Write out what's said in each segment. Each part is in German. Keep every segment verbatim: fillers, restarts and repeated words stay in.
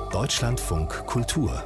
Deutschlandfunk Kultur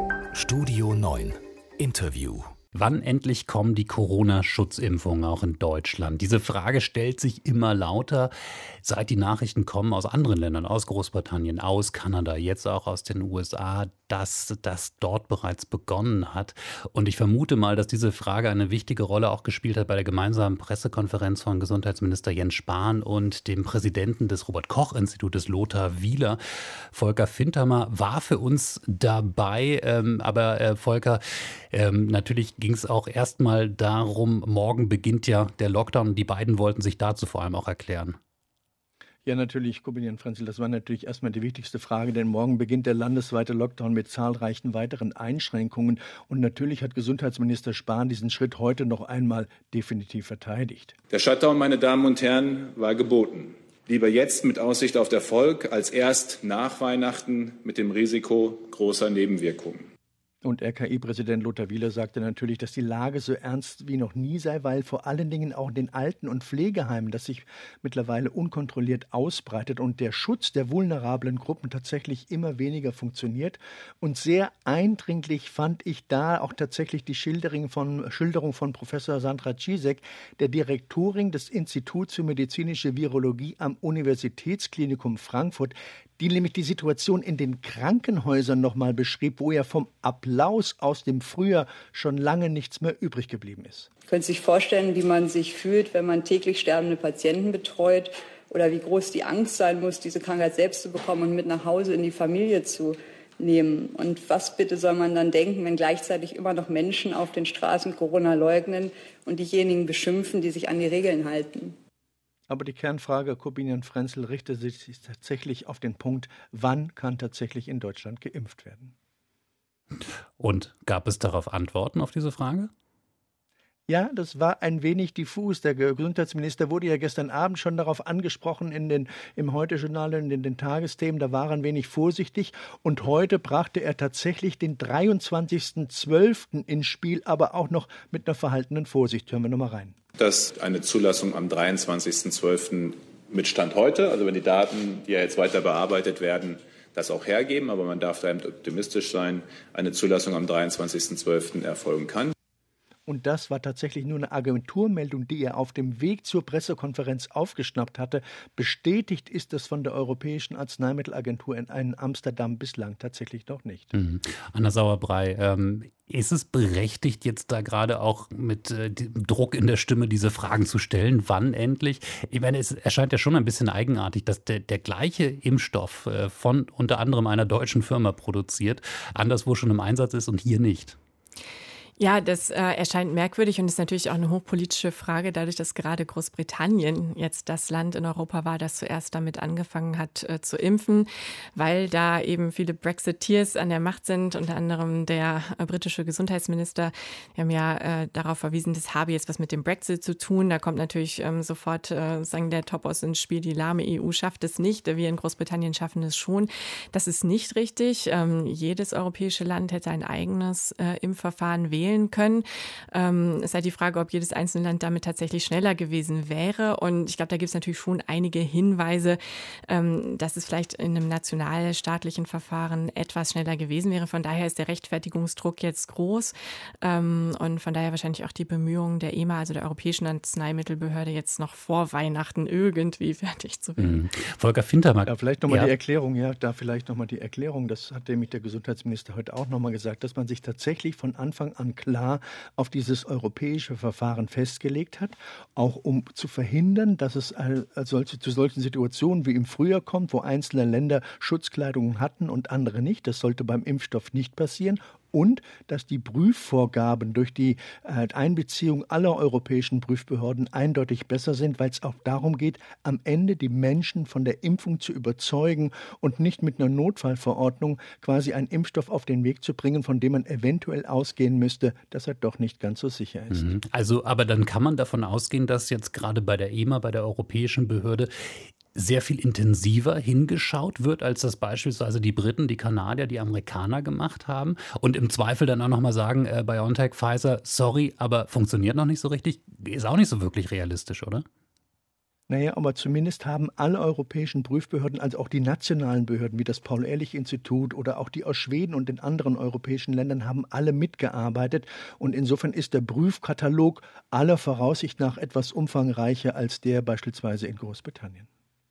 Studio neun Interview. Wann endlich kommen die Corona-Schutzimpfungen auch in Deutschland? Diese Frage stellt sich immer lauter, seit die Nachrichten kommen aus anderen Ländern, aus Großbritannien, aus Kanada, jetzt auch aus den U S A, dass das dort bereits begonnen hat. Und ich vermute mal, dass diese Frage eine wichtige Rolle auch gespielt hat bei der gemeinsamen Pressekonferenz von Gesundheitsminister Jens Spahn und dem Präsidenten des Robert-Koch-Institutes Lothar Wieler. Volker Fintermer war für uns dabei, ähm, aber äh, Volker, ähm, natürlich ging es auch erstmal darum, morgen beginnt ja der Lockdown und die beiden wollten sich dazu vor allem auch erklären. Ja, natürlich, Korbinian Frenzel, das war natürlich erstmal die wichtigste Frage, denn morgen beginnt der landesweite Lockdown mit zahlreichen weiteren Einschränkungen. Und natürlich hat Gesundheitsminister Spahn diesen Schritt heute noch einmal definitiv verteidigt. Der Shutdown, meine Damen und Herren, war geboten. Lieber jetzt mit Aussicht auf Erfolg als erst nach Weihnachten mit dem Risiko großer Nebenwirkungen. Und R K I-Präsident Lothar Wieler sagte natürlich, dass die Lage so ernst wie noch nie sei, weil vor allen Dingen auch in den Alten- und Pflegeheimen, das sich mittlerweile unkontrolliert ausbreitet und der Schutz der vulnerablen Gruppen tatsächlich immer weniger funktioniert. Und sehr eindringlich fand ich da auch tatsächlich die Schilderung von, Schilderung von Professor Sandra Cizek, der Direktorin des Instituts für medizinische Virologie am Universitätsklinikum Frankfurt, die nämlich die Situation in den Krankenhäusern nochmal beschrieb, wo ja vom Applaus aus dem Frühjahr schon lange nichts mehr übrig geblieben ist. Sie können sich vorstellen, wie man sich fühlt, wenn man täglich sterbende Patienten betreut oder wie groß die Angst sein muss, diese Krankheit selbst zu bekommen und mit nach Hause in die Familie zu nehmen. Und was bitte soll man dann denken, wenn gleichzeitig immer noch Menschen auf den Straßen Corona leugnen und diejenigen beschimpfen, die sich an die Regeln halten? Aber die Kernfrage, Korbinian Frenzel, richtet sich tatsächlich auf den Punkt, wann kann tatsächlich in Deutschland geimpft werden? Und gab es darauf Antworten auf diese Frage? Ja, das war ein wenig diffus. Der Gesundheitsminister wurde ja gestern Abend schon darauf angesprochen in den, im Heute-Journal und in den Tagesthemen. Da war er ein wenig vorsichtig. Und heute brachte er tatsächlich den dreiundzwanzigsten zwölften ins Spiel, aber auch noch mit einer verhaltenen Vorsicht. Hören wir nochmal rein. Dass eine Zulassung am dreiundzwanzigsten zwölften mit Stand heute, also wenn die Daten, die ja jetzt weiter bearbeitet werden, das auch hergeben, aber man darf da optimistisch sein, eine Zulassung am dreiundzwanzigsten zwölften erfolgen kann. Und das war tatsächlich nur eine Agenturmeldung, die er auf dem Weg zur Pressekonferenz aufgeschnappt hatte. Bestätigt ist das von der Europäischen Arzneimittelagentur in Amsterdam bislang tatsächlich noch nicht. Mhm. Anna Sauerbrei, ähm, ist es berechtigt, jetzt da gerade auch mit äh, Druck in der Stimme diese Fragen zu stellen? Wann endlich? Ich meine, es erscheint ja schon ein bisschen eigenartig, dass der, der gleiche Impfstoff äh, von unter anderem einer deutschen Firma produziert, anderswo schon im Einsatz ist und hier nicht. Ja, das äh, erscheint merkwürdig und ist natürlich auch eine hochpolitische Frage, dadurch, dass gerade Großbritannien jetzt das Land in Europa war, das zuerst damit angefangen hat äh, zu impfen, weil da eben viele Brexiteers an der Macht sind, unter anderem der äh, britische Gesundheitsminister. Wir haben ja äh, darauf verwiesen, das habe jetzt was mit dem Brexit zu tun. Da kommt natürlich ähm, sofort äh, sagen der Topos ins Spiel, die lahme E U schafft es nicht, wir in Großbritannien schaffen es schon. Das ist nicht richtig. Ähm, jedes europäische Land hätte ein eigenes äh, Impfverfahren wählen können. Ähm, es ist halt die Frage, ob jedes einzelne Land damit tatsächlich schneller gewesen wäre. Und ich glaube, da gibt es natürlich schon einige Hinweise, ähm, dass es vielleicht in einem nationalstaatlichen Verfahren etwas schneller gewesen wäre. Von daher ist der Rechtfertigungsdruck jetzt groß. Ähm, und von daher wahrscheinlich auch die Bemühungen der E M A, also der Europäischen Arzneimittelbehörde, jetzt noch vor Weihnachten irgendwie fertig zu werden. Mhm. Volker Fintermer. Ja, vielleicht nochmal ja. die Erklärung, ja, da vielleicht nochmal die Erklärung. Das hat nämlich der Gesundheitsminister heute auch nochmal gesagt, dass man sich tatsächlich von Anfang an klar auf dieses europäische Verfahren festgelegt hat, auch um zu verhindern, dass es solche, zu solchen Situationen wie im Frühjahr kommt, wo einzelne Länder Schutzkleidung hatten und andere nicht. Das sollte beim Impfstoff nicht passieren. Und dass die Prüfvorgaben durch die äh, Einbeziehung aller europäischen Prüfbehörden eindeutig besser sind, weil es auch darum geht, am Ende die Menschen von der Impfung zu überzeugen und nicht mit einer Notfallverordnung quasi einen Impfstoff auf den Weg zu bringen, von dem man eventuell ausgehen müsste, dass er doch nicht ganz so sicher ist. Also, aber dann kann man davon ausgehen, dass jetzt gerade bei der E M A, bei der europäischen Behörde, sehr viel intensiver hingeschaut wird, als das beispielsweise die Briten, die Kanadier, die Amerikaner gemacht haben und im Zweifel dann auch nochmal sagen, äh, BioNTech, Pfizer, sorry, aber funktioniert noch nicht so richtig, ist auch nicht so wirklich realistisch, oder? Naja, aber zumindest haben alle europäischen Prüfbehörden, also auch die nationalen Behörden wie das Paul-Ehrlich-Institut oder auch die aus Schweden und den anderen europäischen Ländern, haben alle mitgearbeitet. Und insofern ist der Prüfkatalog aller Voraussicht nach etwas umfangreicher als der beispielsweise in Großbritannien.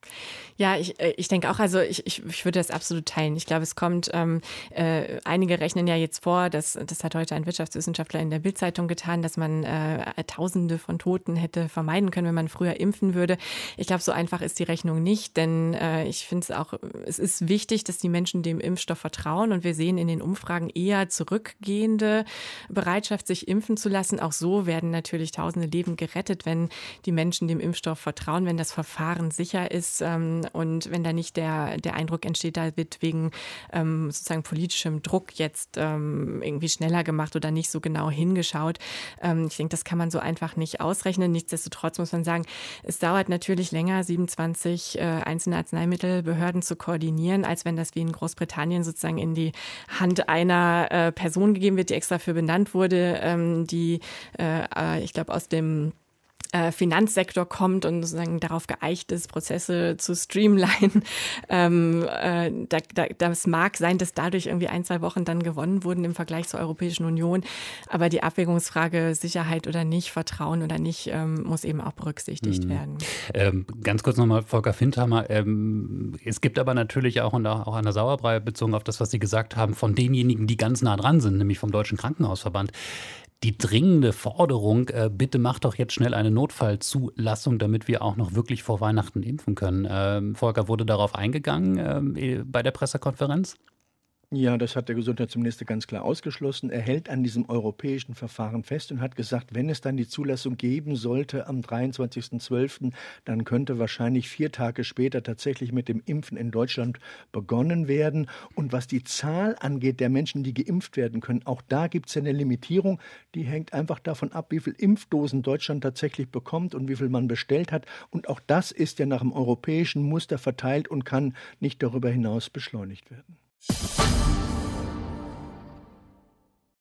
Ja, ich, ich denke auch, also ich, ich, ich würde das absolut teilen. Ich glaube, es kommt, ähm, äh, einige rechnen ja jetzt vor, dass, das hat heute ein Wirtschaftswissenschaftler in der Bild-Zeitung getan, dass man äh, Tausende von Toten hätte vermeiden können, wenn man früher impfen würde. Ich glaube, so einfach ist die Rechnung nicht, denn äh, ich finde es auch, es ist wichtig, dass die Menschen dem Impfstoff vertrauen und wir sehen in den Umfragen eher zurückgehende Bereitschaft, sich impfen zu lassen. Auch so werden natürlich tausende Leben gerettet, wenn die Menschen dem Impfstoff vertrauen, wenn das Verfahren sicher ist. Und wenn da nicht der, der Eindruck entsteht, da wird wegen ähm, sozusagen politischem Druck jetzt ähm, irgendwie schneller gemacht oder nicht so genau hingeschaut. Ähm, ich denke, das kann man so einfach nicht ausrechnen. Nichtsdestotrotz muss man sagen, es dauert natürlich länger, siebenundzwanzig äh, einzelne Arzneimittelbehörden zu koordinieren, als wenn das wie in Großbritannien sozusagen in die Hand einer äh, Person gegeben wird, die extra für benannt wurde, ähm, die, äh, ich glaube, aus dem Finanzsektor kommt und sozusagen darauf geeicht ist, Prozesse zu streamlinen. Ähm, äh, da, da, das mag sein, dass dadurch irgendwie ein, zwei Wochen dann gewonnen wurden im Vergleich zur Europäischen Union. Aber die Abwägungsfrage Sicherheit oder nicht, Vertrauen oder nicht, ähm, muss eben auch berücksichtigt mhm. werden. Ähm, ganz kurz nochmal, Volker Findhammer. Ähm, es gibt aber natürlich auch, und auch an der Sauerbrei bezogen auf das, was Sie gesagt haben, von denjenigen, die ganz nah dran sind, nämlich vom Deutschen Krankenhausverband, die dringende Forderung, äh, bitte macht doch jetzt schnell eine Notfallzulassung, damit wir auch noch wirklich vor Weihnachten impfen können. Ähm, Volker, wurde darauf eingegangen äh, bei der Pressekonferenz? Ja, das hat der Gesundheitsminister ganz klar ausgeschlossen. Er hält an diesem europäischen Verfahren fest und hat gesagt, wenn es dann die Zulassung geben sollte am dreiundzwanzigsten zwölften, dann könnte wahrscheinlich vier Tage später tatsächlich mit dem Impfen in Deutschland begonnen werden. Und was die Zahl angeht der Menschen, die geimpft werden können, auch da gibt es ja eine Limitierung. Die hängt einfach davon ab, wie viel Impfdosen Deutschland tatsächlich bekommt und wie viel man bestellt hat. Und auch das ist ja nach dem europäischen Muster verteilt und kann nicht darüber hinaus beschleunigt werden.